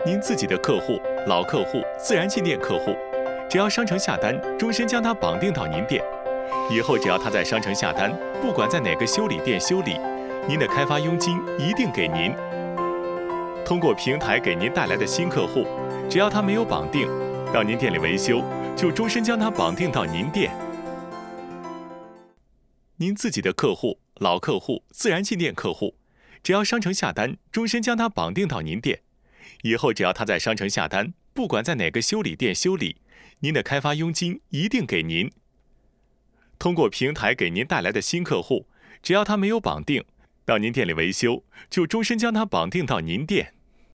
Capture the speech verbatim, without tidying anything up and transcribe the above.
您自己的客户、老客户、自然进店客户，只要商城下单，终身将它绑定到您店。以后只要他在商城下单，不管在哪个修理店修理，您的开发佣金一定给您。通过平台给您带来的新客户，只要他没有绑定，到您店里维修，就终身将它绑定到您店。您自己的客户、老客户、自然进店客户，只要商城下单，终身将它绑定到您店。以后只要他在商城下单，不管在哪个修理店修理，您的开发佣金一定给您。通过平台给您带来的新客户，只要他没有绑定，到您店里维修，就终身将它绑定到您店。